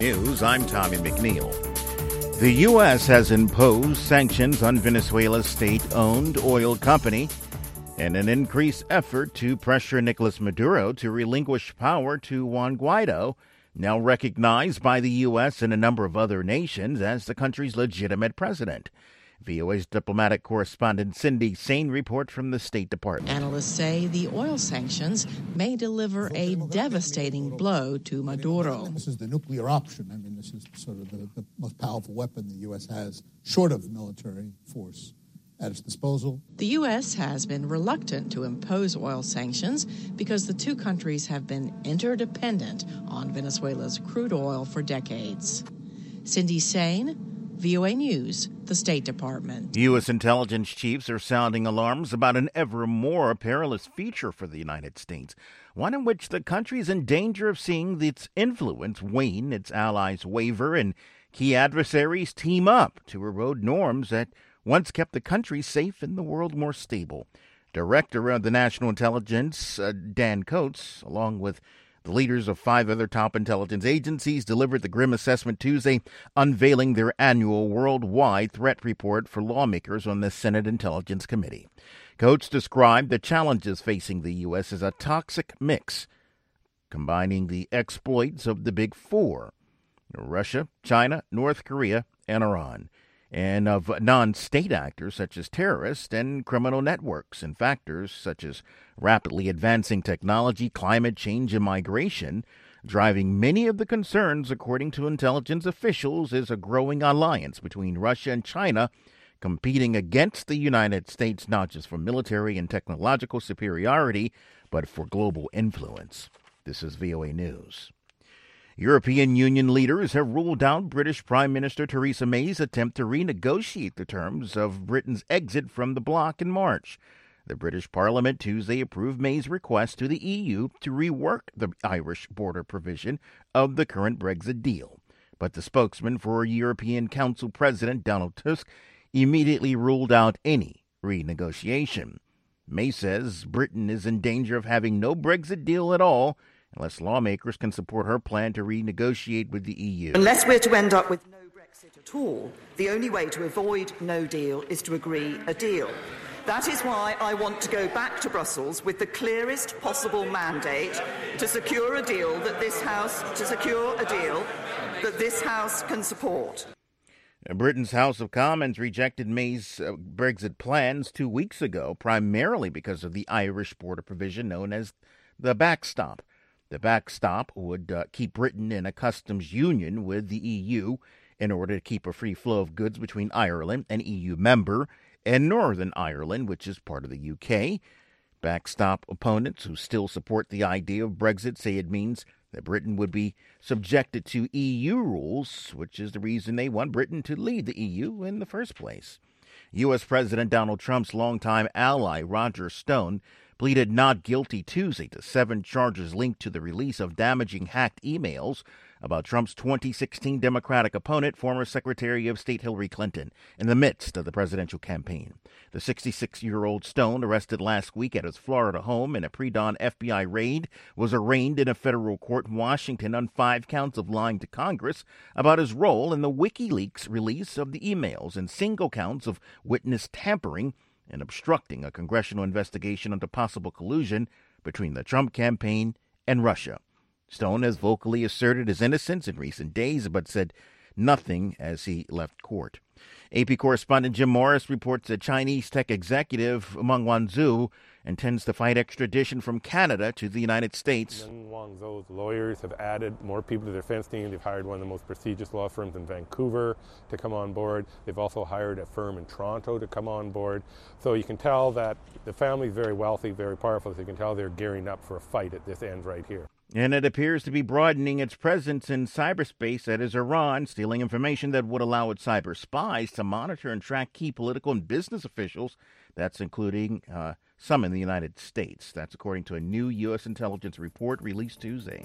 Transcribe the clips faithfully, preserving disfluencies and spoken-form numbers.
News, I'm Tommy McNeil. The U S has imposed sanctions on Venezuela's state-owned oil company in an increased effort to pressure Nicolas Maduro to relinquish power to Juan Guaido, now recognized by the U S and a number of other nations as the country's legitimate president. V O A's diplomatic correspondent Cindy Sain reports from the State Department. Analysts say the oil sanctions may deliver a devastating blow to Maduro. This is the nuclear option. I mean, this is sort of the, the most powerful weapon the U S has, short of military force, at its disposal. The U S has been reluctant to impose oil sanctions because the two countries have been interdependent on Venezuela's crude oil for decades. Cindy Sain, V O A News, the State Department. U S intelligence chiefs are sounding alarms about an ever more perilous future for the United States, one in which the country is in danger of seeing its influence wane, its allies waver, and key adversaries team up to erode norms that once kept the country safe and the world more stable. Director of the National Intelligence, uh, Dan Coats, along with the leaders of five other top intelligence agencies, delivered the grim assessment Tuesday, unveiling their annual worldwide threat report for lawmakers on the Senate Intelligence Committee. Coats described the challenges facing the U S as a toxic mix, combining the exploits of the Big Four, Russia, China, North Korea, and Iran, and of non-state actors such as terrorists and criminal networks, and factors such as rapidly advancing technology, climate change, and migration. Driving many of the concerns, according to intelligence officials, is a growing alliance between Russia and China competing against the United States, not just for military and technological superiority, but for global influence. This is V O A News. European Union leaders have ruled out British Prime Minister Theresa May's attempt to renegotiate the terms of Britain's exit from the bloc in March. The British Parliament Tuesday approved May's request to the E U to rework the Irish border provision of the current Brexit deal. But the spokesman for European Council President Donald Tusk immediately ruled out any renegotiation. May says Britain is in danger of having no Brexit deal at all unless lawmakers can support her plan to renegotiate with the E U. Unless we're to end up with no Brexit at all, the only way to avoid no deal is to agree a deal. That is why I want to go back to Brussels with the clearest possible mandate to secure a deal that this House, to secure a deal that this House can support. Britain's House of Commons rejected May's uh, Brexit plans two weeks ago, primarily because of the Irish border provision known as the backstop. The backstop would uh, keep Britain in a customs union with the E U in order to keep a free flow of goods between Ireland, an E U member, and Northern Ireland, which is part of the U K. Backstop opponents who still support the idea of Brexit say it means that Britain would be subjected to E U rules, which is the reason they want Britain to leave the E U in the first place. U S. President Donald Trump's longtime ally, Roger Stone, pleaded not guilty Tuesday to seven charges linked to the release of damaging hacked emails about Trump's twenty sixteen Democratic opponent, former Secretary of State Hillary Clinton, in the midst of the presidential campaign. The sixty-six-year-old Stone, arrested last week at his Florida home in a pre-dawn F B I raid, was arraigned in a federal court in Washington on five counts of lying to Congress about his role in the WikiLeaks release of the emails and single counts of witness tampering and obstructing a congressional investigation into possible collusion between the Trump campaign and Russia. Stone has vocally asserted his innocence in recent days, but said nothing as he left court. A P correspondent Jim Morris reports that Chinese tech executive Meng Wanzhou intends to fight extradition from Canada to the United States. Meng Wanzhou's lawyers have added more people to their defense team. They've hired one of the most prestigious law firms in Vancouver to come on board. They've also hired a firm in Toronto to come on board. So you can tell that the family is very wealthy, very powerful. So you can tell they're gearing up for a fight at this end right here. And it appears to be broadening its presence in cyberspace, that is Iran, stealing information that would allow its cyber spies to monitor and track key political and business officials. That's including uh, some in the United States. That's according to a new U S intelligence report released Tuesday.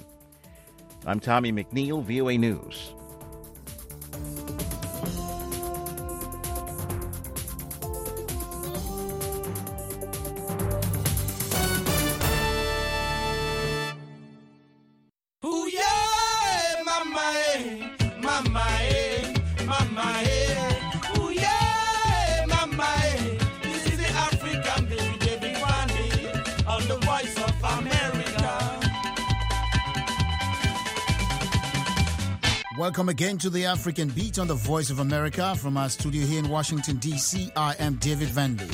I'm Tommy McNeil, V O A News. Ooh, yeah, my man. mama, eh, mama, eh, ooh yeah, mama, eh. This is the African beat, David Wandy, on the Voice of America. Welcome again to the African Beat on the Voice of America. From our studio here in Washington, D C, I am David Vandy.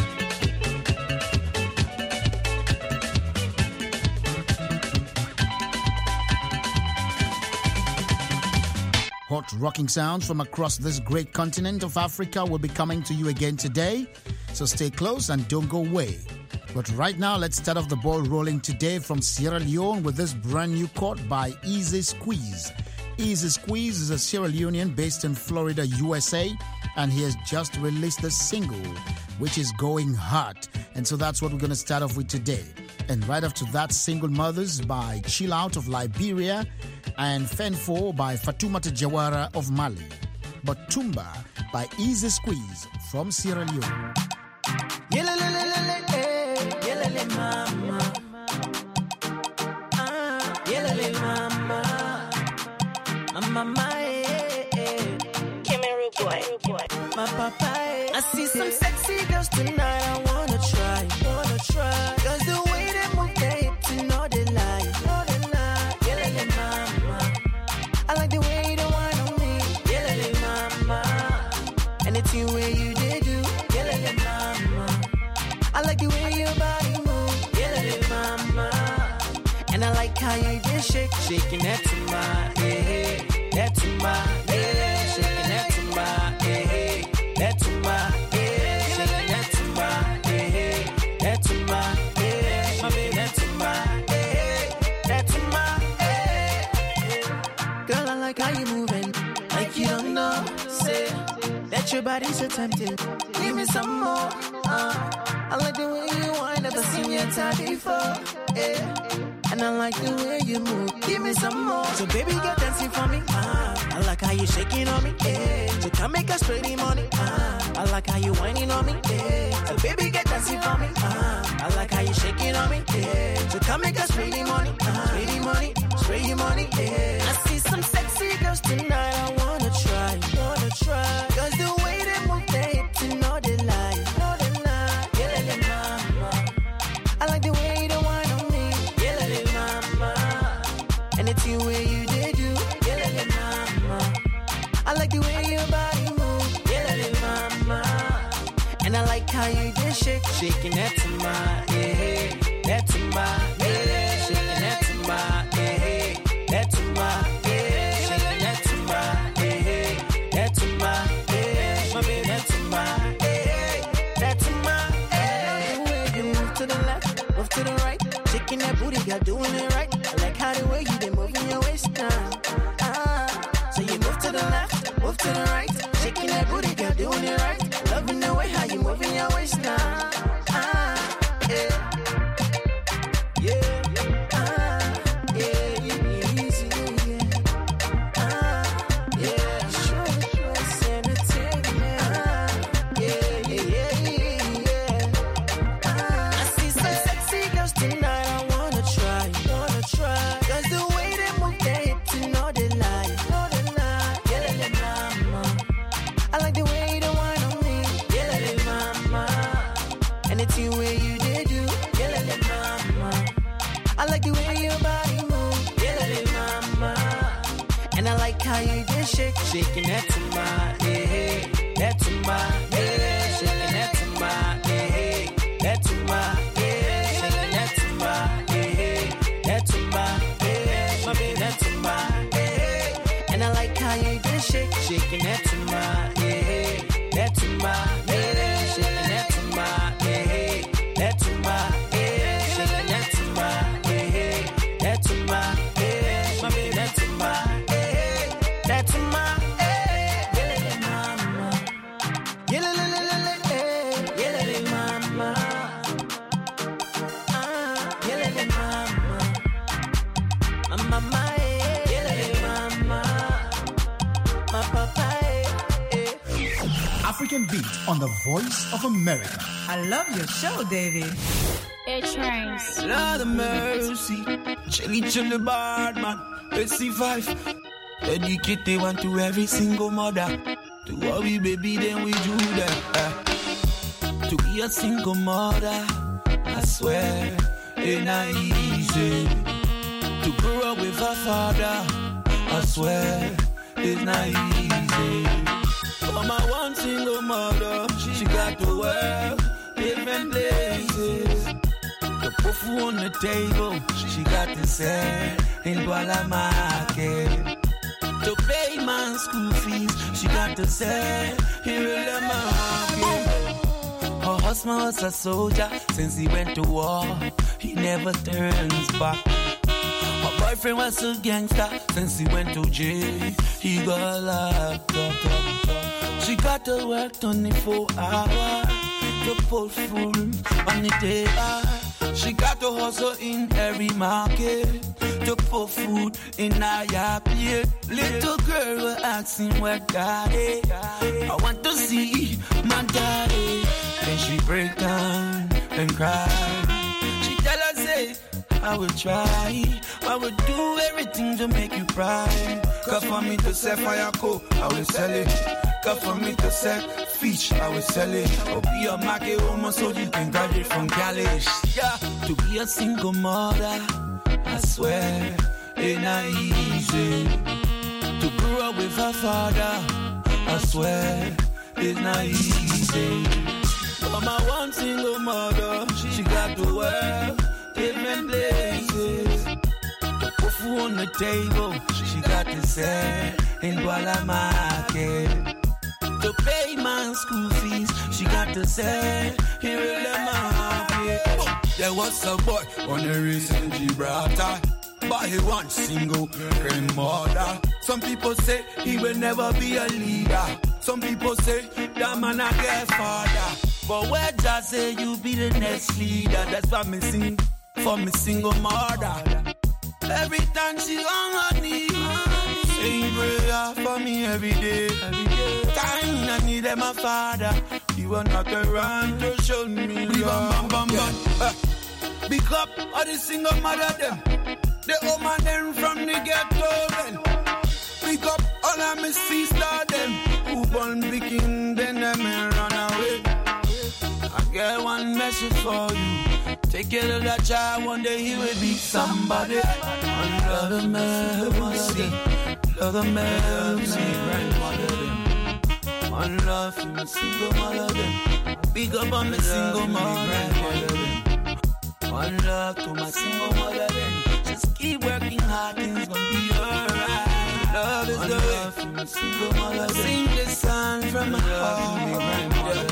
Hot rocking sounds from across this great continent of Africa will be coming to you again today, so stay close and don't go away. But right now, let's start off the ball rolling today from Sierra Leone with this brand new chord by Easy Squeeze. Easy Squeeze is a Sierra Leonean based in Florida, U S A, and he has just released a single, which is going hot. And so that's what we're going to start off with today. And right after that, Single Mothers by Chill Out of Liberia and Fenfo by Fatoumata Jawara of Mali. But Tumba by Easy Squeeze from Sierra Leone. Yelele mama, ah, yelele mama, mama, eh, eh, Cameroon boy, my papa, eh. I see some sexy girls tonight, I wanna try, wanna try, cause the way they move their hips, you know they lie, know they lie, yelele mama, I like the way they whine on me, yelele mama, anything where you did do, yelele mama, I like the way your body move, yelele mama, and I like how you did shake, shaking that to my, eh, that to my, eh, shaking that to my, eh, that to my, eh, shaking that to my, eh, that to my, eh, my baby, that to my, eh, that to my, eh. Girl, I like how you moving, like you don't know, say, that your body's so tempting, give me some more, uh. I like the way you whine, never seen your time before, yeah. And I like the way you move, give me some more. So baby, get dancing for me, ah. I like how you shaking on me, yeah. So come make us spray the money, ah. I like how you whining on me, yeah. So baby, get dancing for me, ah. I like how you shaking on me, yeah. So come make us spray the money, ah. Spray the money, spray the money, yeah. I see some sexy girls tonight, I wanna try, wanna try. Cause the way they move their hips, you know they lie, know they lie. Yelele mama, I like the way they whine on me, yelele mama, anything where you did do, yelele mama, I like the way your body move, yelele mama, and I like how you did shake, shaking that to my, eh, that to my, eh, shaking that to my, eh, that to my, eh, shaking that to my, eh, that to my, eh, my baby, that to my, eh, that to my, eh. The way you move to the left, move to the right, shaking that booty, girl, doing it right. I like how the way you been moving your waist now. Ah, so you move to the left, move to the right, shaking that booty, girl, doing it right. Loving the way how you moving your waist now. Ah, yeah, yeah, ah, yeah, yeah, easy, yeah, ah, yeah, sure, sure, send it to me, ah, yeah, yeah, yeah, yeah, ah. I see some sexy girls tonight, I wanna try, wanna try, cause the way they move their hips, you know they lie, know they lie, yelele mama, I like the way they whine on me, yelele mama, anything where you did do, yelele mama, I like the way your body move, yelele mama, and I like how you did shake, shaking that to my, eh, that to my, eh, shaking that to my, eh, that to my, eh, shaking that to my, eh, that to my, eh, my baby, that to my, eh, and I like how you did shake, shaking that to my, eh, that to my, eh, shaking that to my, eh, that to my, eh, shaking that to my, eh, that to my, eh, my baby, that to my, eh, that to my, eh, yelele mama, yelele, eh, yelele mama, ah, yelele mama, mama, eh, yelele mama, my papa, eh, eh. African Beat on the Voice of America. I love your show, David. It trains. Lord of mercy, chilly chilly bad man, let's see five. Dedicate the one to every single mother. To worry, baby, then we do that. Uh, to be a single mother, I swear, ain't not easy. To grow up with a father, I swear, it's not easy. For my one single mother, she got to work different places. To put food on the table, she got to sell in Douala Market. To pay my school fees, she got to sell in the market. Her husband was a soldier since he went to war. He never turns back. Her boyfriend was a gangster since he went to jail. He got locked up. She got to work twenty-four hours to put food on the table. She got to hustle in every market to put food in her plate. Little girl was asking where daddy. I want to see my daddy. Then she break down and cry. She tell us, say, I will try. I will do everything to make you cry. Cause for me to sell fire coal, I will sell it. Cause for me to sell fish, I will sell it. Or be a market woman so you can graduate from college. Yeah, to be a single mother, I swear, ain't not easy. To grow up with her father, I swear, it's not easy. For my one single mother, she got to work different places. To put food on the table, she got to sell in Douala Market. To pay my school fees, she got to sell here in the market. There was a boy on the recent Gibraltar, but he one single grandmother. Some people say he will never be a leader. Some people say that man a get father. But where just say you be the next leader? That's why me sing for me single mother. Every time she on her knees, saying prayer for me every day. Every day. Time I need my father, he will not around to show me love. Bam, bam, bam, uh, Big up all the single mother them, the old man them from the ghetto then. Big up all of my sister them, who born picking then them and run away. I get one message for you. Take care of that child, one day he will be somebody. Love the mercy, love the mercy, grandmother them. One love for my single mother them. Big up on my single mother them. One love to my single mother them. Just keep working hard, things gonna be alright. Love is the way for my single mother them. Sing this song from my heart.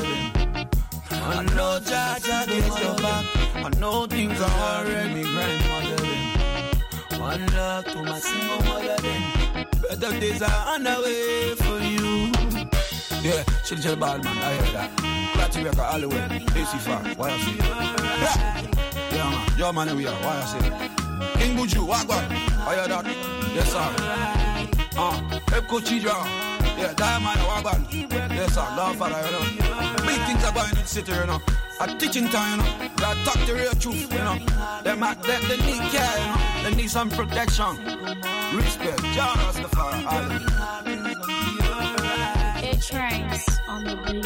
I know Jaja gets your back. I know things are hard, me grandmother them. One love to my single mother then. Better days are on the way for you. Yeah, chill chill ball man, I hear that. Platty record all the way. A C far, why I say? Yeah man, yo man we are, why I say? King Buju, Wagwan, I hear that. Yes sir. Ah, Epco Chidra. Yeah, Diamond, Wagwan. Yes sir, Godfather, you know. Big things are going in the city, you know. At teaching time, you know. Gotta talk the real truth, you know. Them at them, they need care, you know. They need some protection. Respect, John Rastafari. It trains on the beat.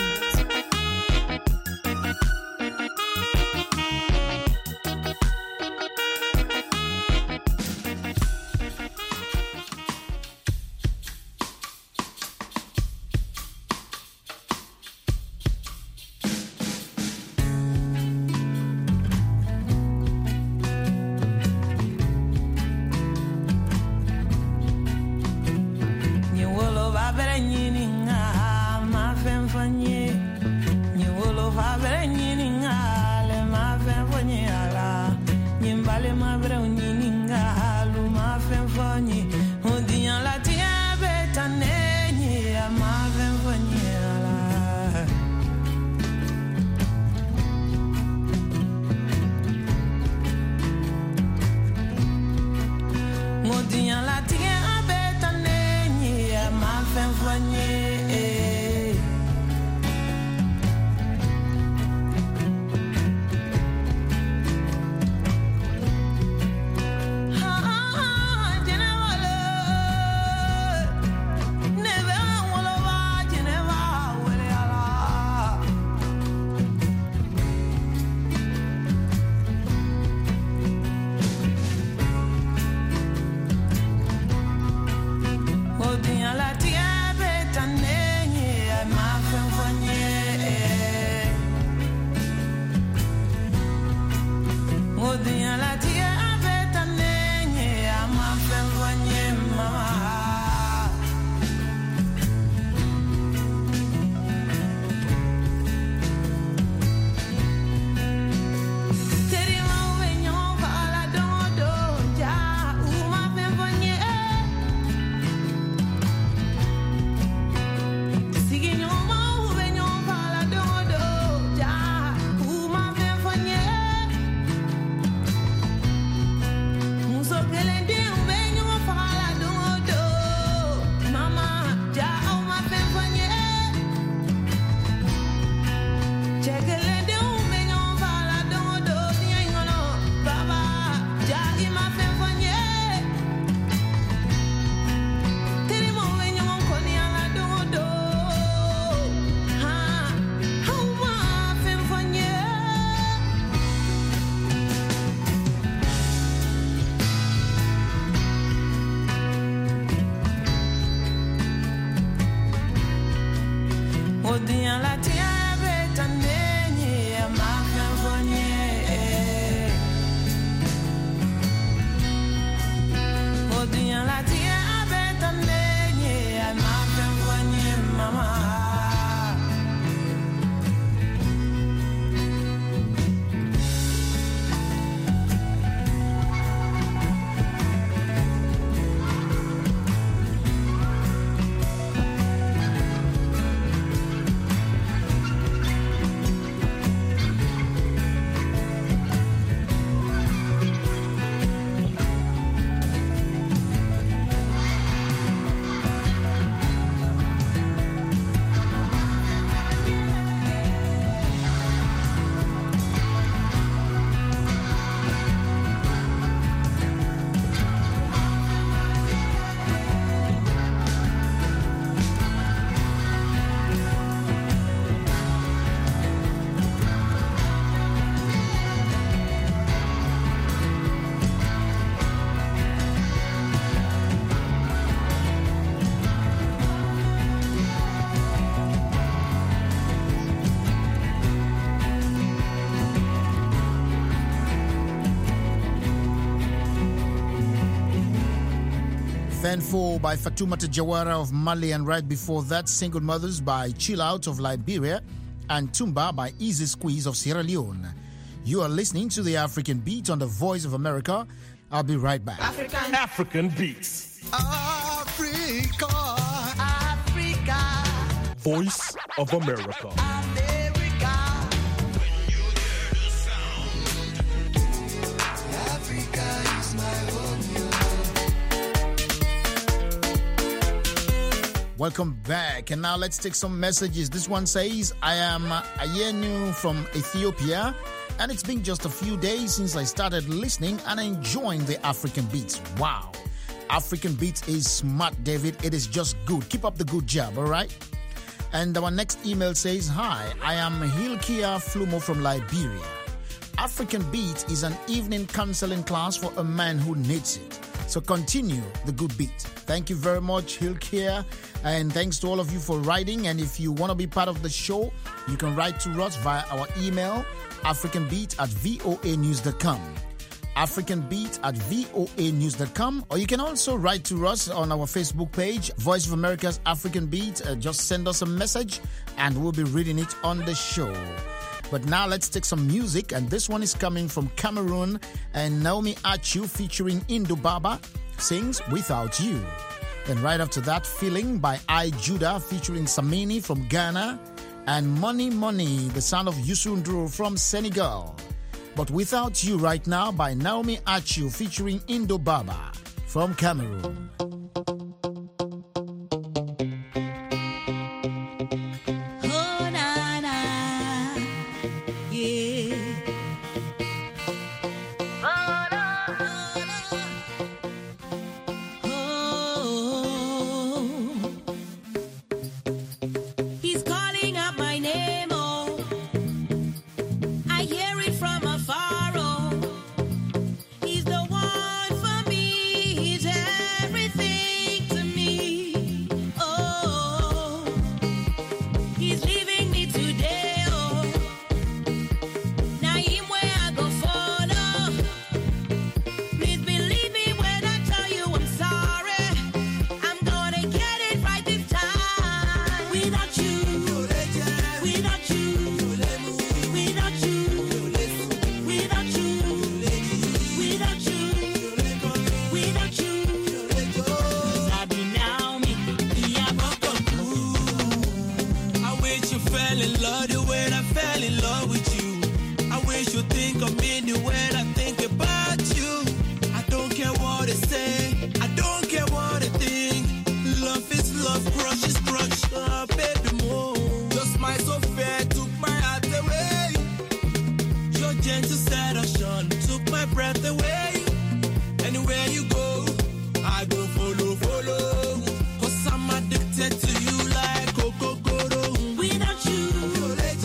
Fanful by Fatoumata Jawara of Mali, and right before that, Single Mothers by Chill Out of Liberia, and Tumba by Easy Squeeze of Sierra Leone. You are listening to the African Beat on the Voice of America. I'll be right back. African, African Beats. Africa, Africa. Voice of America. America. When you hear the sound, Africa is my home. Welcome back, and now let's take some messages. This one says, I am Ayenu from Ethiopia, and it's been just a few days since I started listening and enjoying the African Beats. Wow. African Beats is smart, David. It is just good. Keep up the good job, all right? And our next email says, hi, I am Hilkia Flumo from Liberia. African Beats is an evening counseling class for a man who needs it. So continue the good beat. Thank you very much, Hilkia. And thanks to all of you for writing. And if you want to be part of the show, you can write to us via our email, africanbeat at voa news dot com. africanbeat at voa news dot com. Or you can also write to us on our Facebook page, Voice of America's African Beat. Uh, just send us a message and we'll be reading it on the show. But now let's take some music, and this one is coming from Cameroon, and Naomi Achu featuring Indo Baba sings Without You. And right after that, Feeling by I Judah featuring Samini from Ghana, and Money Money, the sound of Youssou N'Dour from Senegal. But Without You right now by Naomi Achu featuring Indo Baba from Cameroon. Without you,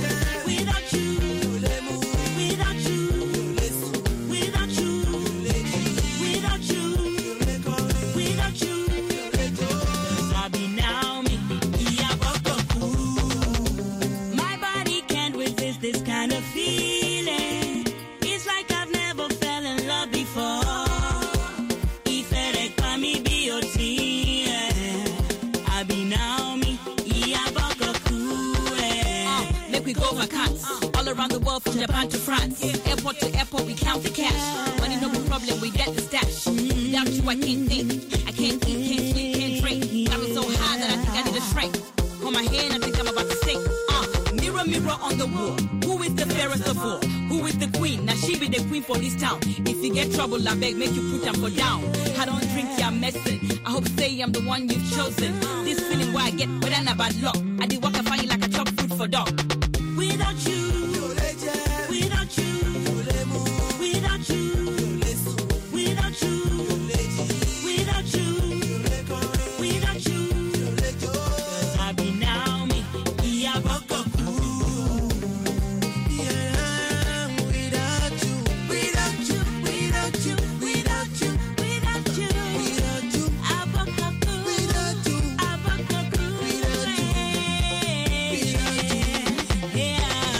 Naomi, uh, make we go vacants all around the world, from Japan to France. Airport to airport, we count the cash. Money no problem, we get the stash. Without you, I can't think. I can't eat, can't sleep, can't drink. I was so high that I think I need a shrink. On my hand, I think I'm about to sink. Uh, mirror, mirror on the wall, who is the fairest of all? Who is the queen? Now she be the queen for this town. If you get trouble, I beg, make you put them for down. I don't drink your medicine. I hope say I'm the one you've chosen. This feeling why I get better than a bad luck. I did walk and find you like a chop food for dog. Without you, without you, without you, without you, without you, without you, I be Naomi, yeah, yeah, without you, without you, without you, without you, without you, without you, Abakaku, without you, Abakaku, without you, yeah.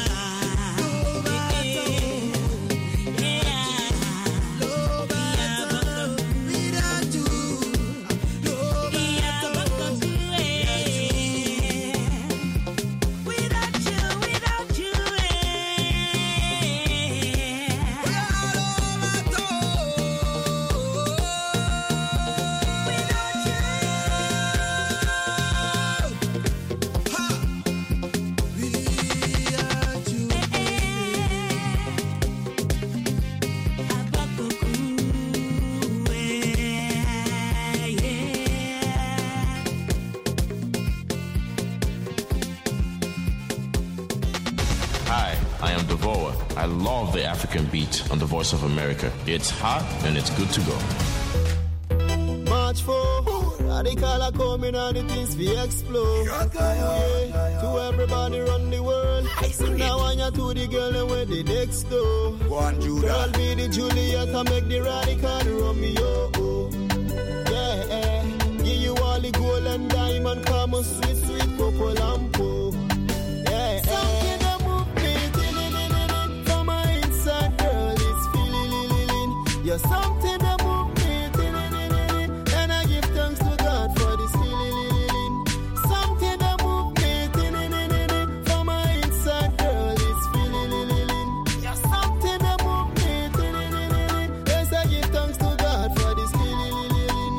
Hi, I am Devora. I love the African beat on the Voice of America. It's hot and it's good to go. March fourth, radical are coming and the things we explode. Yeah, to everybody run the world. Now I want to the girl and where the next door. Girl be the Juliet and make the radical Romeo. Yeah, give you all the gold and diamond, come on sweet, sweet purple lampo. Yeah, something that move me, from my inside, girl, it's feeling. You're something that move me, and I give thanks to God for this feeling. Something that move me, from my inside, girl, it's feeling. You're something that move me, yes, I give thanks to God for this feeling.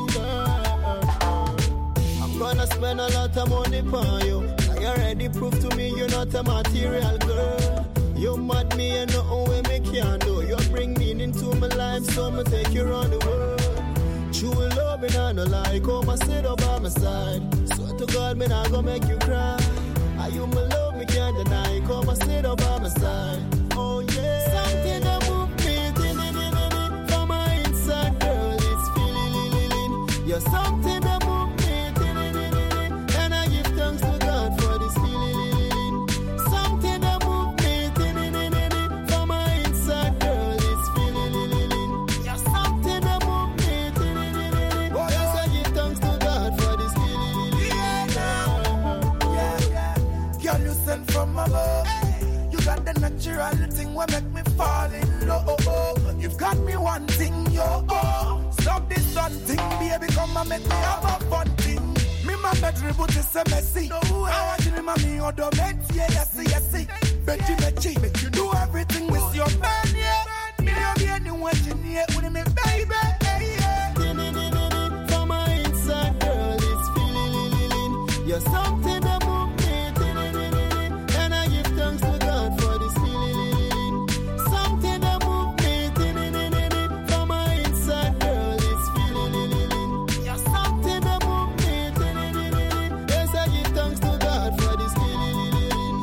I'm gonna spend a lot of money for you. You already proved to me you're not a material girl. You mad me and nothing way me can do. You bring meaning to my life, so I'ma take you around the world. True love and I no lie, come and sit up by my side. Swear to God, me not gonna make you cry. Are you my love, me can't deny. Come and sit up by my side. Oh yeah, something that move me, from my inside, girl, it's feeling. You're something that move me, and I give thanks to God for this feeling. Something that move me, from my inside, girl, it's feeling. You're something that move me, yes, I give thanks to God for this feeling. Yeah, yeah, yeah. Girl, you sent from above. You got the natural thing what make me fall in love. You've got me one thing, yo. Stop this one thing, baby, come and make me have a fun thing. Me my bedroom but it's a messy. No way. I want you to mommy or the met. Yeah, yes, yes, yes. Betty, Betty, make you do everything with your man, yeah. Me love you anyone you need with me, baby. Hey, yeah. From my inside, girl, it's feeling. You're something that move me, and I give thanks to God for this feeling. Something that move me, from my inside, girl, it's feeling. You're something that move me, yes, I give thanks to God for this feeling.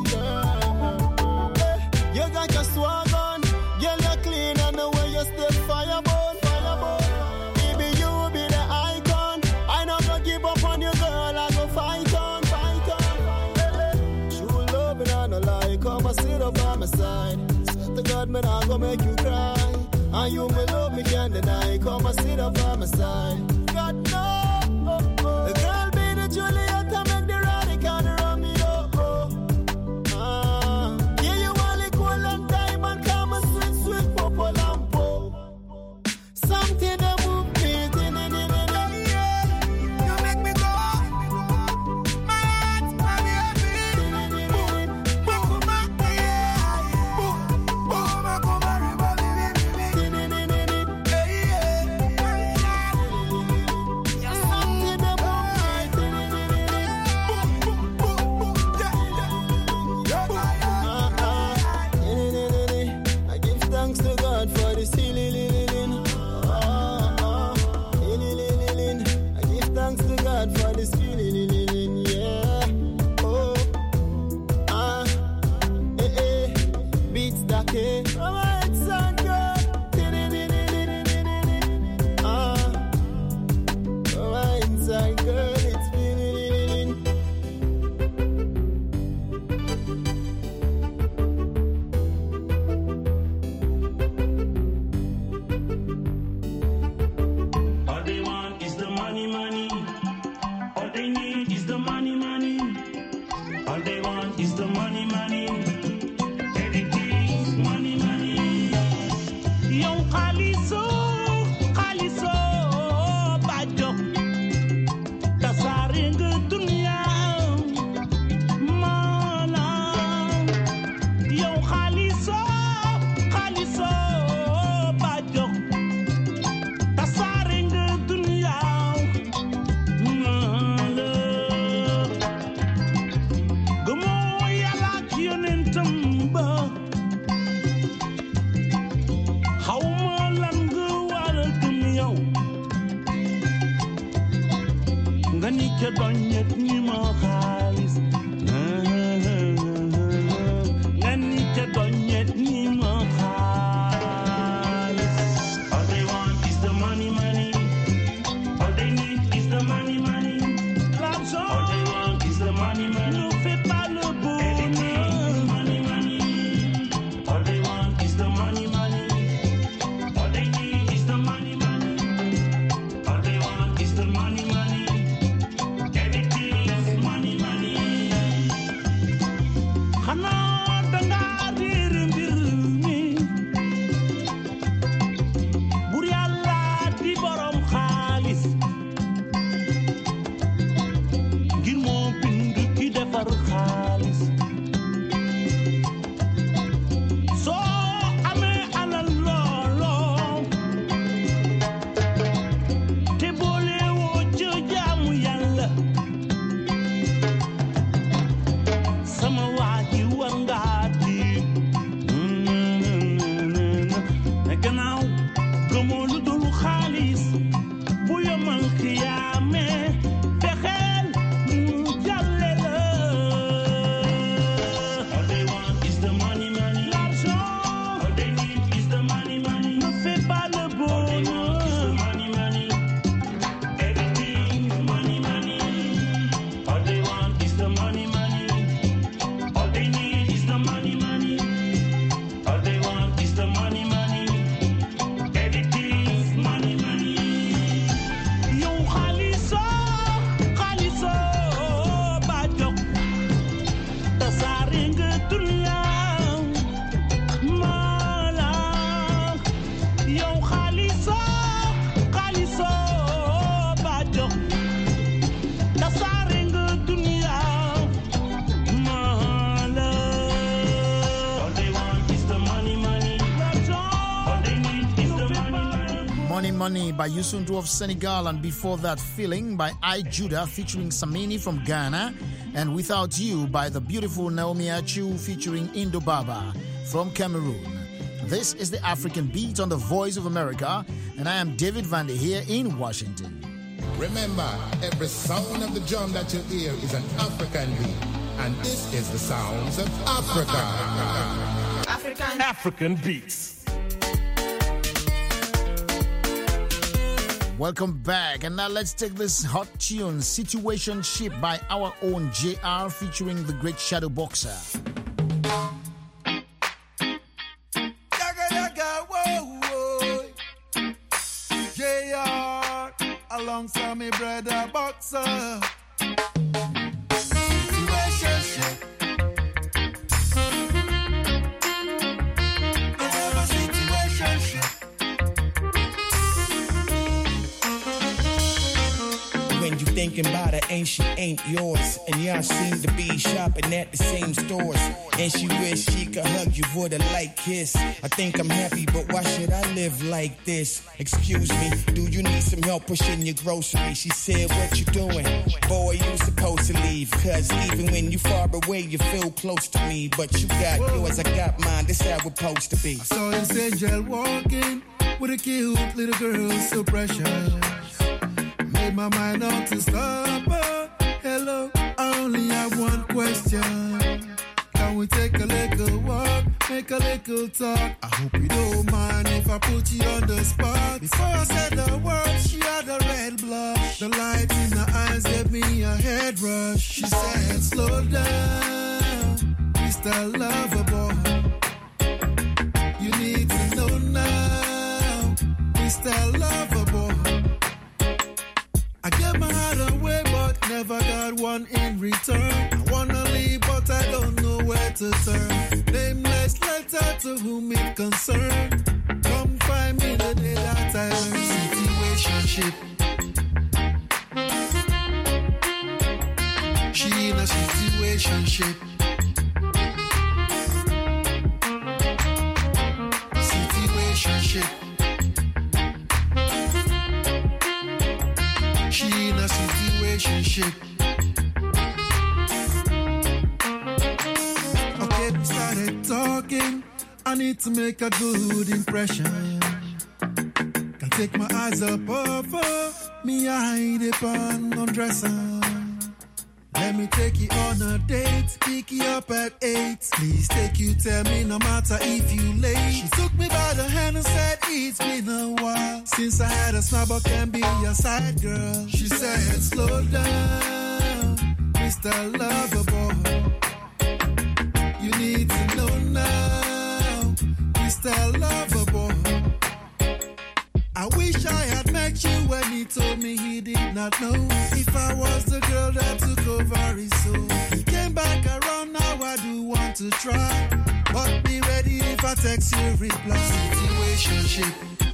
You got your swag on, girl, you're clean and the way you step fireborn, fireborn. Baby, you be the icon. I not gonna give up on you, girl. I go fight on, fight on. True love and I no lie. Come and sit up by my side. Swear to God, man, I gonna make you cry. And you, my love, me can't deny. Come and sit up by my side. God, no. The girl be the Juliet and make the radical Romeo. Ah, yeah, you all the gold and diamond. Come and sweet, sweet purple lampo. Something that move me, You make me go. ma xaalis nga ni te doñet ni ma xaalis. All they want is the money, money. All they need is the money, money. L'argent. All they want is the money, money. Ne fait pas le bonheur. Money, money. All they want is the money, money. All they need is the money, money. All they want is the money, money. Everything is money, money. Xanaa danga réer mbir mi. Buur Yàlla di borom xaalis. Ngir moo bind ki defar xaalis. Soo amee alal looloo te boole woo ca jaamu Yàlla sama waa ji war ngaa tiit. Ne gannaaw gëmoo lu dul xaalis bu yomal xiyaame fexeel mu jàlle la. All they want is the money, money. L'argent. All they need is the money, money. Ne fais pas le bonheur. Money, money. Everything is money, money. All they want is the money, money. All they need is the money, money. All they want is the money, money. Everything is money, money. Yow xaalisoo xaalisoo ba jóg tasaare nga dunya mala. Yow xaalisoo xaalisoo ba jóg tasaare nga dunya mala. All they want is the money, money. All they need is the money, money. Money Money by Youssou of Senegal, and before that, Feeling by I Judah featuring Samini from Ghana, and Without You by the beautiful Naomi Achu featuring Indo Baba from Cameroon. This is the African Beat on the Voice of America, and I am David Van Der here in Washington. Remember, every sound of the drum that you hear is an African beat, and this is the sounds of Africa. African African beats. Welcome back, and now let's take this hot tune, Situation Ship by our own J R featuring the great Shadow Boxer. Yaga, yaga, whoa, whoa. J R, alongside me brother Boxer. Situationship. I have a situationship. When you thinking about her, ain't she ain't yours? And y'all seem to be shopping at the same stores. And she wish she could hug you for the light kiss. I think I'm happy, but why should I live like this? Excuse me, do you need some help pushing your groceries? She said, what you doing? Boy, you supposed to leave. Cause even when you far away, you feel close to me. But you got yours, I got mine, this how it's supposed to be. I saw this angel walking with a cute little girl, so precious. Made my mind up to stop her. Hello, I only have one question. Can we take a little walk, make a little talk? I hope you don't mind if I put you on the spot. Before I said the word, she had a red blush. The light in her eyes gave me a head rush. She said, slow down, Mister Loverboy. You need to know now, Mister Loverboy. I gave my heart away, but never got one in return. I wanna leave, but I don't know where to turn. Nameless letter to whom it concerned. Come find me the day that I learn. Situationship. She in a situationship. Situationship. She in a situationship. Okay, we started talking. I need to make a good impression. Can't take my eyes up off her. Me I hide it on undresser. Let me take you on a date, pick you up at eight. Please take you, tell me no matter if you late. She took me by the hand and said it's been a while since I had a smile but can be your side girl. She said slow down, Mister Loverboy. You need to know now, Mister Loverboy. I wish I had met you when he told me he did not know if I was the girl that took over his soul. He came back around, now I do want to try, but be ready if I text you reply. Situationship.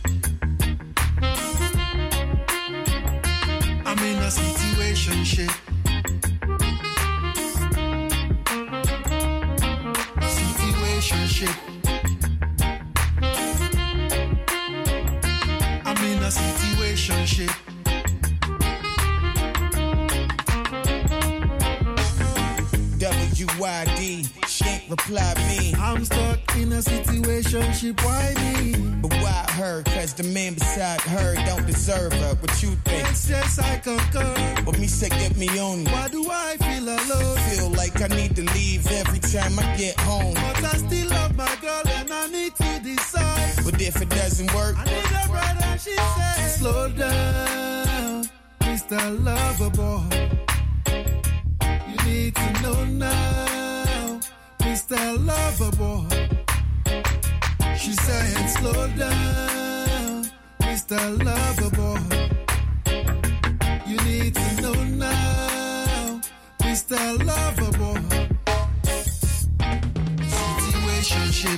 I'm in a situationship. Situationship. I'm in a situationship. W Y D, she ain't reply me. I'm stuck in a situationship, why me? But why her? Cause the man beside her don't deserve her. What you think? Yes, yes, I concur. But me say get me on. Why do I feel alone? Feel like I need to leave every time I get home. But I still love my girl and I need to decide. But if it doesn't work, I need a brother, she said. Slow down, Mister Loverboy. You need to know now, Mister Loverboy. She said, slow down, Mister Loverboy. You need to know now, Mister Loverboy. Situationship.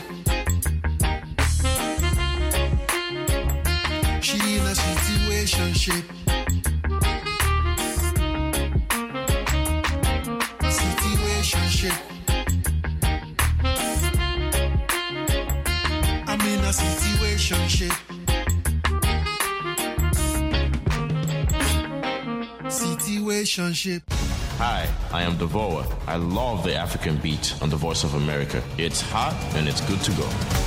She in a situationship. Situationship. I'm in a situationship. Situationship. Hi, I am Devoa. I love the African beat on the Voice of America. It's hot and it's good to go.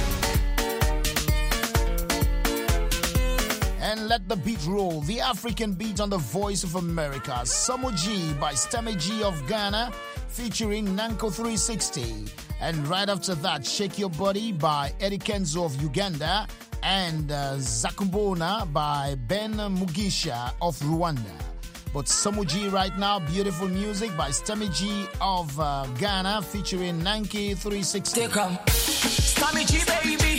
And let the beat roll. The African beat on the Voice of America. Samoji by Stemi G of Ghana featuring Nanko three sixty. And right after that, Shake Your Body by Eddie Kenzo of Uganda and uh, Zakumbona by Ben Mugisha of Rwanda. But Samoji right now, beautiful music by Stemi G of uh, Ghana featuring Nanki three sixty. Take on Stemi G, baby.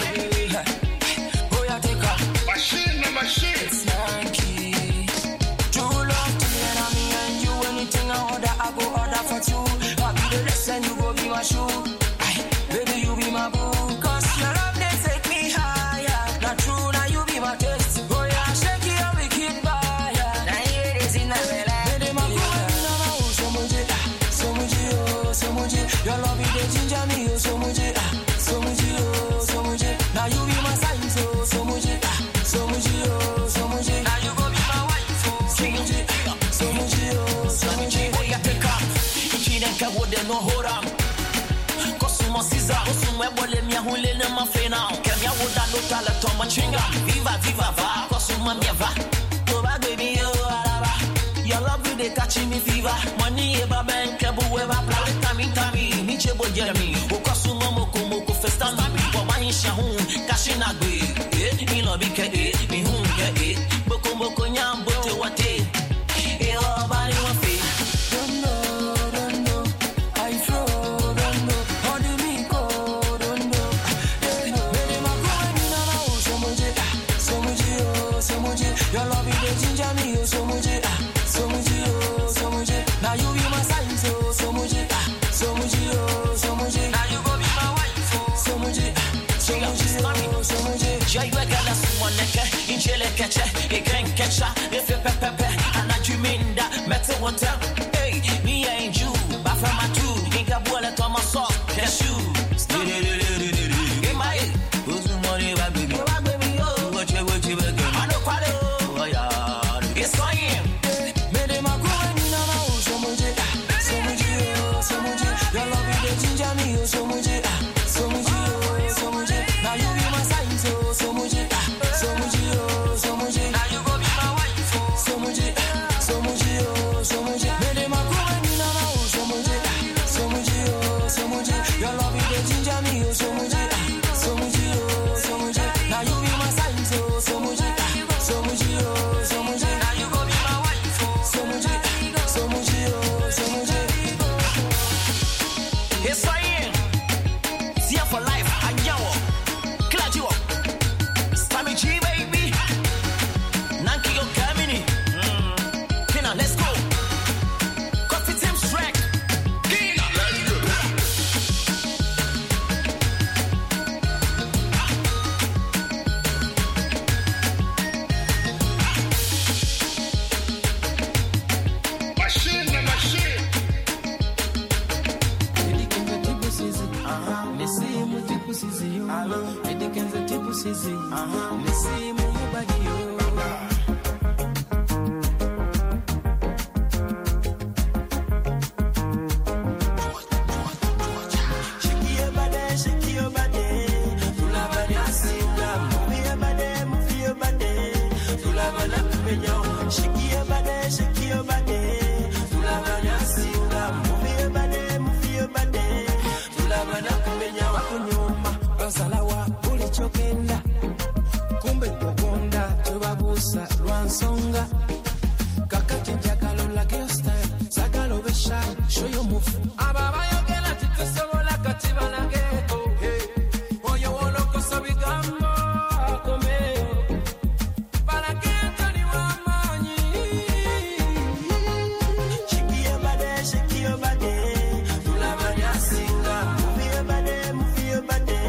Oh, yeah, take on. Machine, the machine. It's Nanki. True love to me and me and you. Anything I order, I go order for two. I'll be the rest and you go be my shoe. Aye, baby, you be my boo. Cause your love, they take me higher. Not true, now you be my taste. Oh, yeah, shake your wicked fire. Now here it is in the belly. Baby, my boo, no, no, so much, so much, oh, so much. Your love, it they ginger me, oh, so much, so much, oh, so much. Now you be my sign, so, so much, so much, oh, so much. Now you go be my wife, oh, so much, so much, oh, so much. Oh, yeah, take up. If you didn't care what they know, hold on. Cosmo Caesar, Cosmo Ebole, Mia Hulena, my friend now. Kenya would have looked at the Tom Chinga. Viva, viva, va, Cosmo Miava. No, baby, you are. Your love will they catching me fever. Money, ever bank, ever ever plan. Tammy, Tammy, Michebo Jeremy. Okosuma Moko Moko Festan, Wamahi Shahun, Kashinagwe. Eh, in Lobby, eh, Mihun, eh, Boko Moko Yam, Bote Wate. Eh, oh, body one fee. Don't know, don't know. I throw, don't know. How do we go, don't know. Baby, my girl, you know, so much, so much, oh, so much. Your love is the ginger me, oh, so much, so much, oh, so much. Now you be my sign, so, so much, so much, oh, so much. Now you go be my wife, oh, so much, so much, oh, so much. Jai wekala sumoneke, injele keche, iken kecha, ife pepepe, anajuminda, mete wota. Hey, me ain't you, but from my two, inga buole to my sock, cashew. In my head, who's the money, baby? Baby, oh, what you, what you, I know quite oh, yeah, it's for him. Made my girl, you know, so much, so much, oh, so much. Your love is the ginger me, oh, so much, so much, oh, so much. Now you be my sign, so, so much, so much, oh, so much. Now you go be my wife, so much, so much, oh, so much. Made my girl, you know, musizi nisimu mubadiyo Salawa ulichokenda kumbe kukonda tubabusa lwansonga kakati njagalo la gesta sagalo besha show your move ababa yogela titusobola kati banage oyo woloko sabigamba akomeyo balagento ni wamanyi shikiye bade shikiye bade tulabanya singa muvie bade muvie bade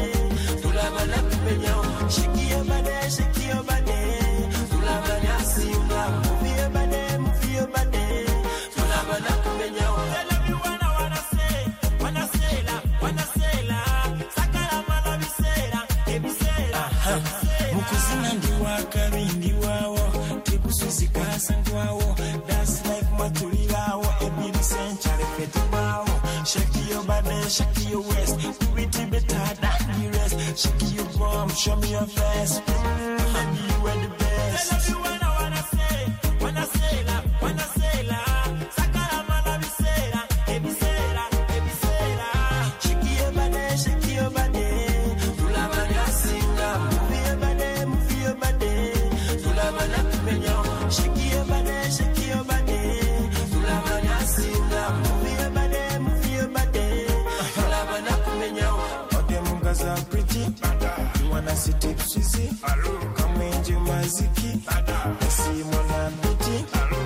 shake your body, shake your body. Tulabana singa, move your body, move your body. Tulabana kumenya. Tell everyone I wanna say, wanna say la, wanna say la. Sakala mala bisera, ebisera. Mukuzina ndiwa kabindi wawo, tibususi kasa ndwawo. Dance like matulirawo, ebiri senchale fete wawo. Shake your body, shake your waist. Do it better than the rest. Shake your bum, show me your face. Baby, you are the best. Tell everyone I wanna say, wanna say la, wanna say la. Sakala mala bisera, ebisera, ebisera. Shake your body, shake your body. Tulabana singa, move your body, move your body. Tulabana kumenya. Shake your body, shake your body. Tulabana singa, move your body, move your body. Tulabana kumenya. Odemungaza pretty. You wanna see tipsy? Come in, you maziki. See mona beauty.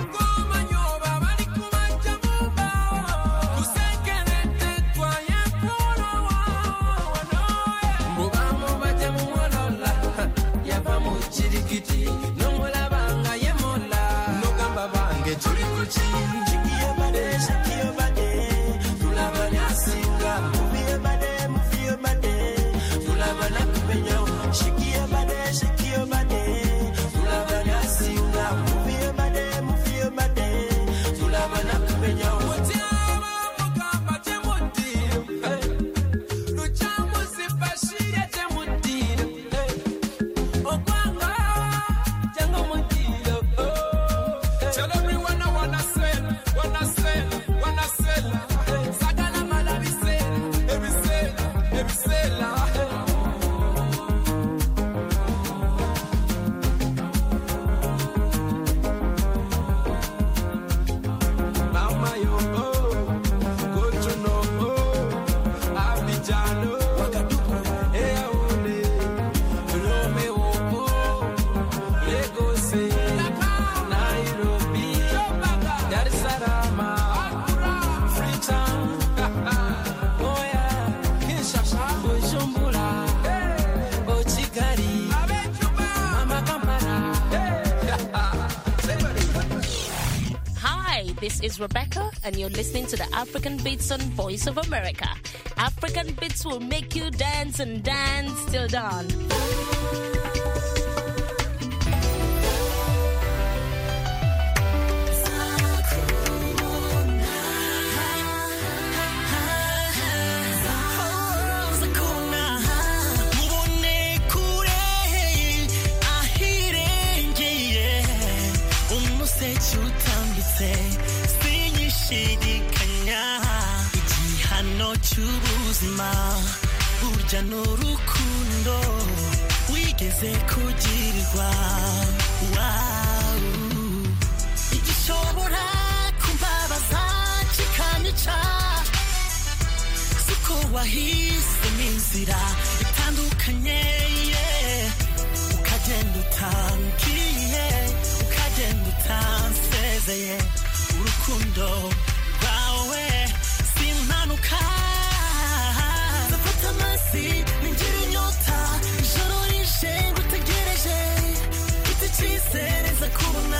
This is Rebecca, and you're listening to the African Beats on Voice of America. African Beats will make you dance and dance till dawn. cy'ubuzima burya n'urukundo wigeze kugirirwa wow igishobora kumbabaza kikanyica siko wahisemo inzira itandukanye ukagenda utambwiye ukagenda utansezeye urukundo rwawe simpanuka zafata amasi ningira inyota ijoro rishe ngutegereje mfite icyizere nza kubona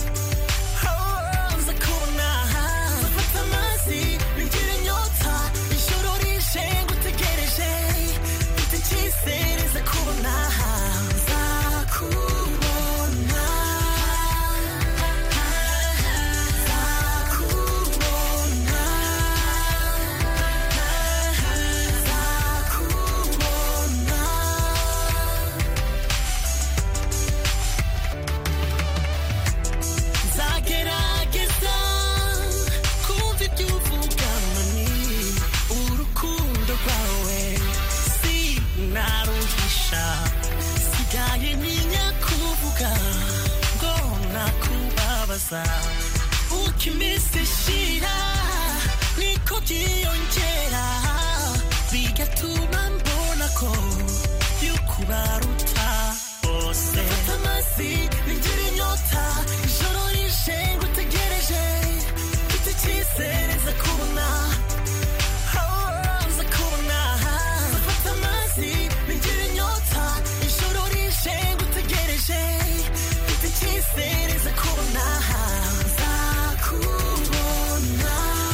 nza kubona zafata amasi ningira inyota ijoro rishe ngutegereje mfite icyizere nza kubona gusa uko iminsi ishira niko byiyongera bigatuma mbona ko yukubaruta bose fata amazi binjira inyota ijoro rishe ngutegereje mfite icyizere nza kubona nza kubona fata amazi binjira inyota ijoro rishe ngutegereje mfite icyizere nza kubona nza kubona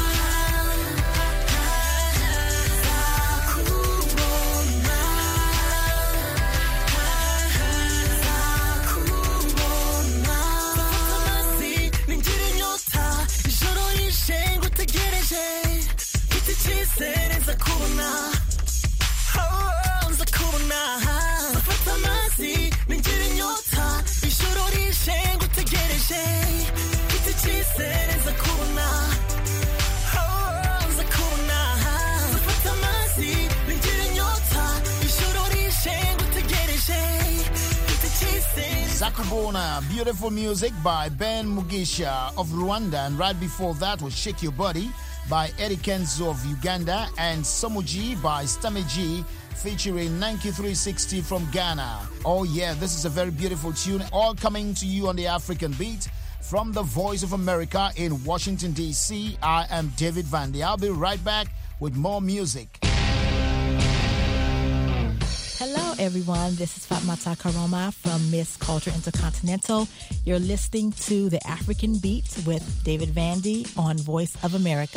Zakubona, beautiful music by Ben Mugisha of Rwanda, and right before that was Shake Your Body by Eddie Kenzo of Uganda, and Somuji by Stameji featuring ninety-three sixty from Ghana. Oh yeah, this is a very beautiful tune, all coming to you on the African Beat from the Voice of America in Washington, D C. I am David Vandy. I'll be right back with more music. Hello, everyone. This is Fatmata Karoma from Miss Culture Intercontinental. You're listening to The African Beat with David Vandy on Voice of America.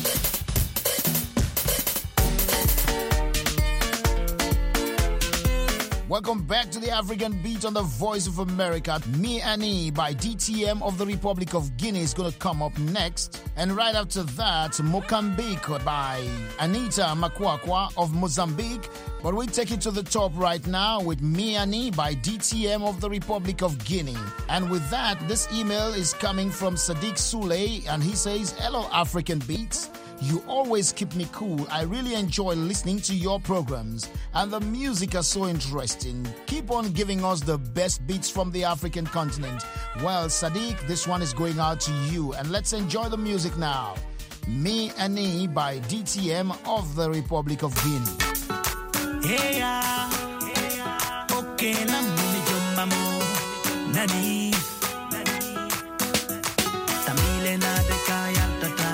Welcome back to the African Beat on the Voice of America. Me Annie by D T M of the Republic of Guinea is going to come up next. And right after that, Mocambique by Anita Makwakwa of Mozambique. But we take it to the top right now with Me Annie by D T M of the Republic of Guinea. And with that, this email is coming from Sadiq Souley, and he says, "Hello, African Beats. You always keep me cool. I really enjoy listening to your programs, and the music are so interesting. Keep on giving us the best beats from the African continent." Well, Sadiq, this one is going out to you, and let's enjoy the music now. Me Annie by D T M of the Republic of Guinea. Hey, okay, namuni jombamo, nani, tamile na dekaya tata.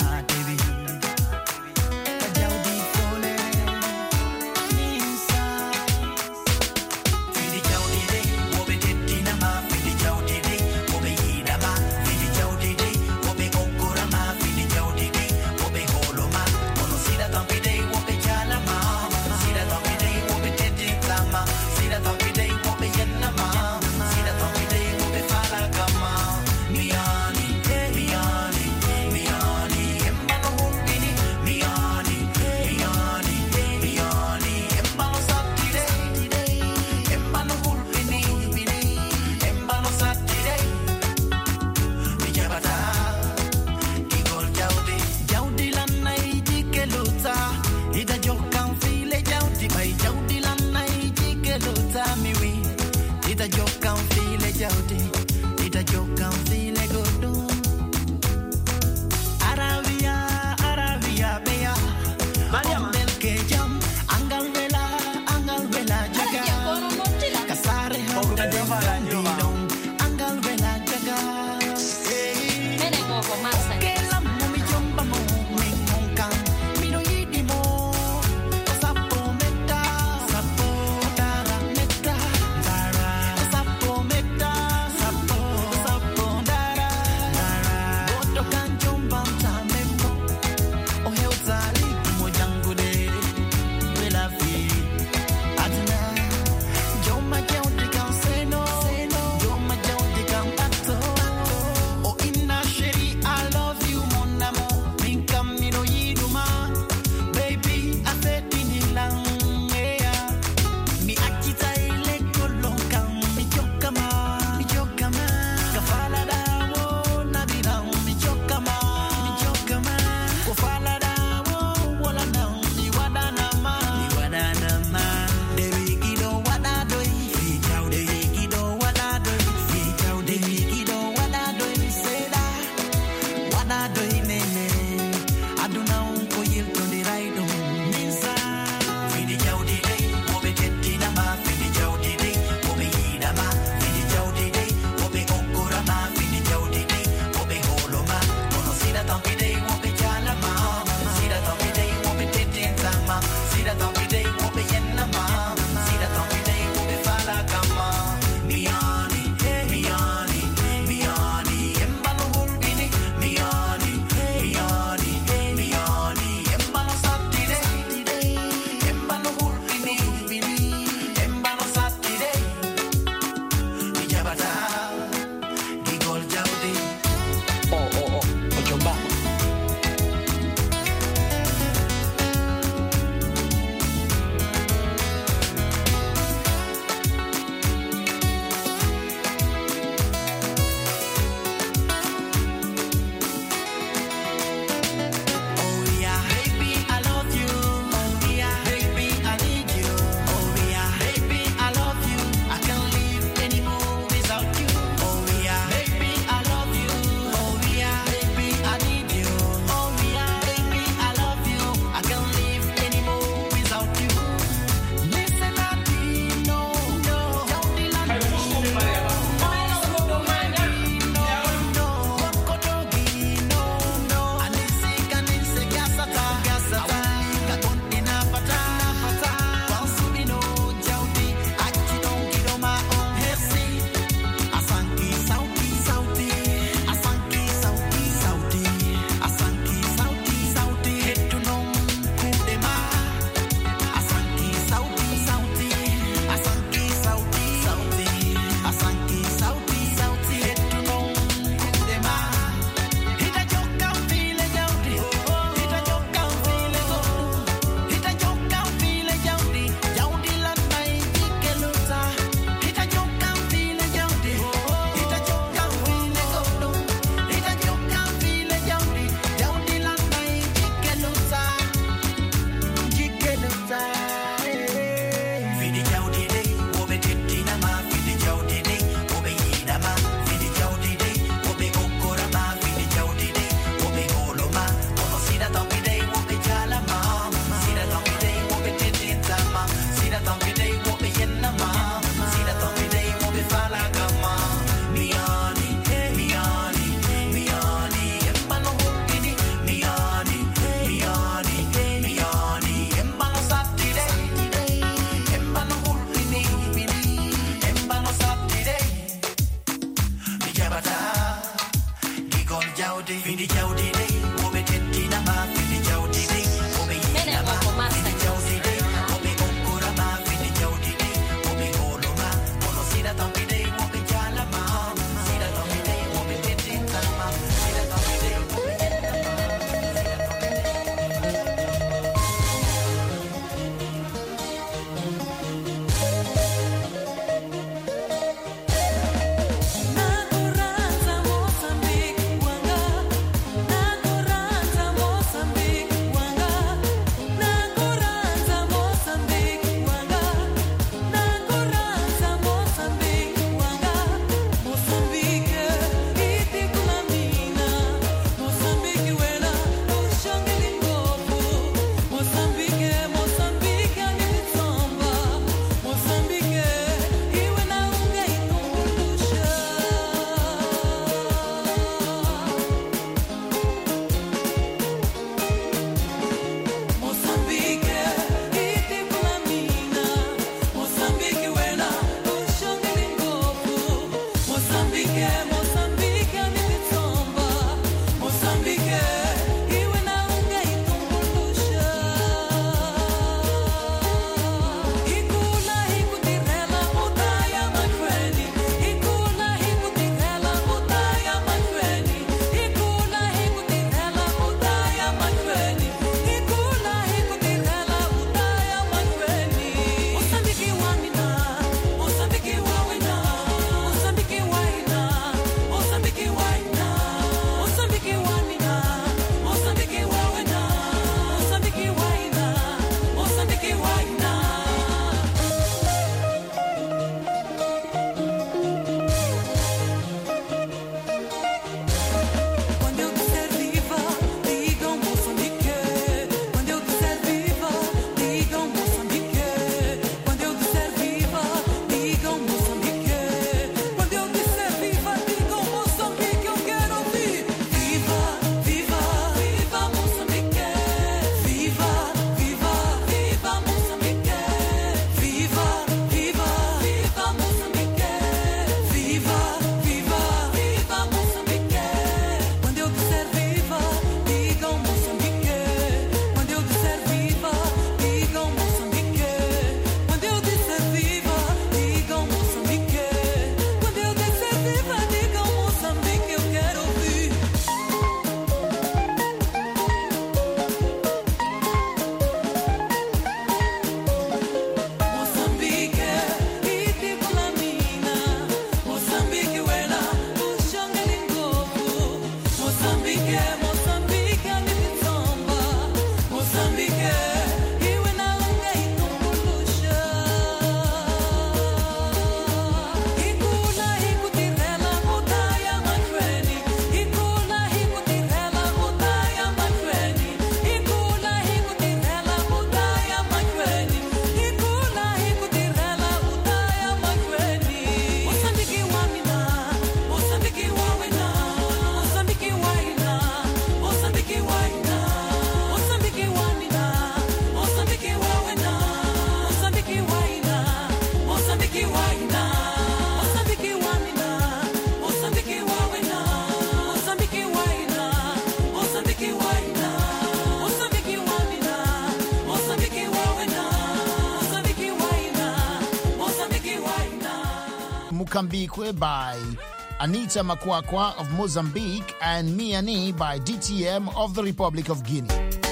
See that Kambikwe by Anita Makwakwa of Mozambique and Miani by D T M of the Republic of Guinea.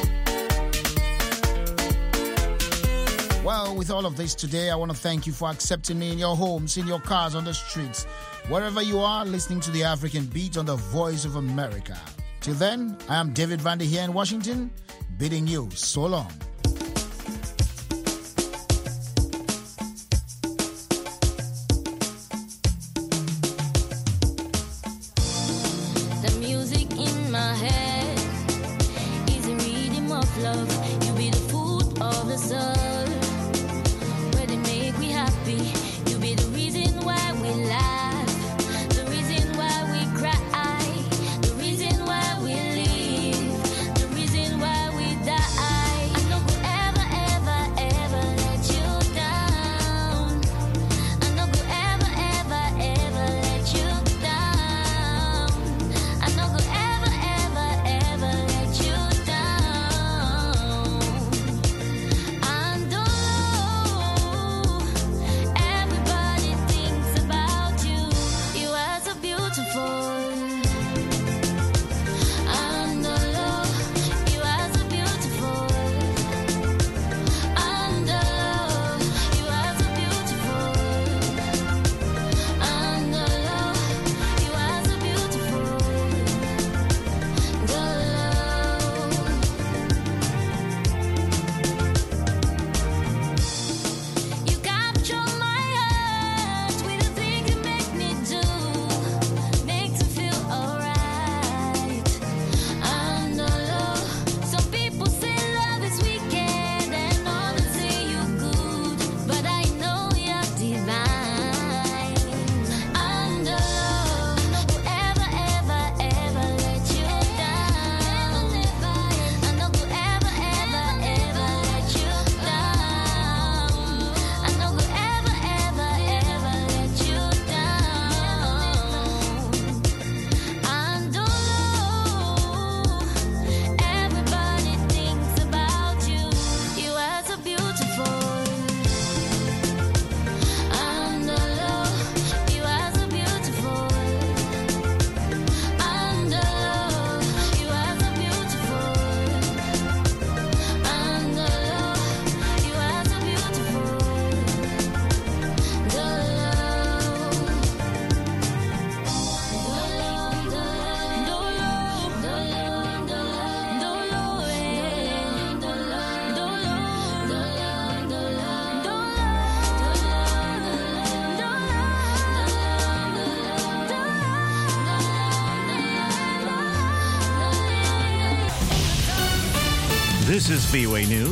Well, with all of this today, I want to thank you for accepting me in your homes, in your cars, on the streets, wherever you are, listening to the African Beat on the Voice of America. Till then, I am David Vandy here in Washington, bidding you so long. The music in my head is a rhythm of love. You be the food of the soul. Where they make me happy. You be the reason why we laugh, the reason why we cry, the reason why we live, the reason why we die. I no go ever, ever, ever let you down. I no go ever, ever, ever let you down. I no go ever, ever, ever let you down. And oh, everybody thinks about you. You are so beautiful. And oh, you are so beautiful. And oh, you are so beautiful. And oh, you are so beautiful. You capture my heart with the things you make me do, makes me feel alright. And oh, some people say love is wicked and others say you're good, but I know you're divine. And oh, ever, ever, ever let you down. I no go ever, ever, ever let you down. I no go ever, ever, ever let you down. And oh, everybody thinks about you. You are so beautiful. And oh, you are so beautiful. And oh, you are so beautiful. And oh, you are so beautiful. This is V O A News.